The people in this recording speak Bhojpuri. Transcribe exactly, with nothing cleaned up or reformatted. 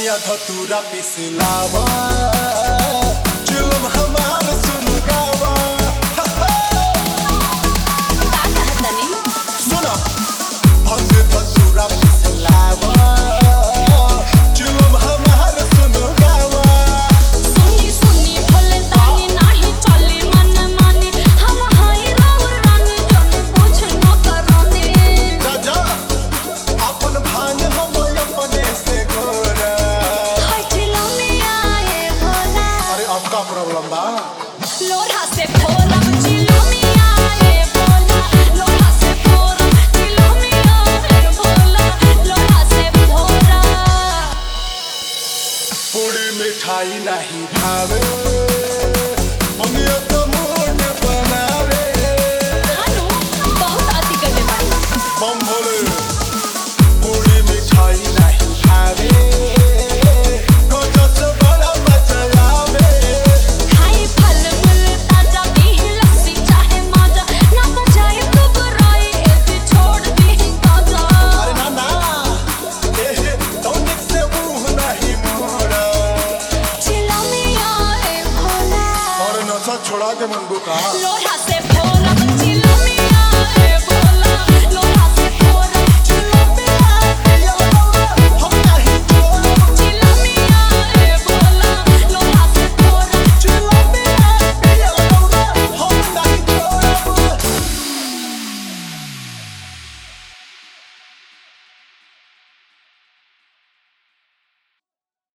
भंगिया धतूरा पिसलावा जुलम हमार सुन गावा सुना भंग धतूरा पिसलावा जुलम हमार सुन गावा सुनी सुनी भोले तानी नाही चले मन माने हम हाय राउर रानी जन पूछ न करने राजा अपन भान हम अपने से गोरा हाय चिलो में आए भोला अरे आपका प्रॉब्लम बा लोढ़ा से फोरम चिलो में आए भोला लोढ़ा से फोरम चिलो में आए भोला लोढ़ा से फोरा पूरी मिठाई नहीं भावे भंगिया तो मूड बनावे हानो बहुत अति करले बानी बम भोले पूरी मिठाई नहीं भावे कोचस बड़ा मचलावे खाई फल मूल ताजा पी लस्सी चाहे माजा ना बजाए तो बुराई ऐसे छोड़ दी गाजा अरे ना ना ए टॉनिक से मुंह नहीं मोड़ा चिलो में आए भोला और नशा छोड़ा के मंगू का लोढ़ा से फोरम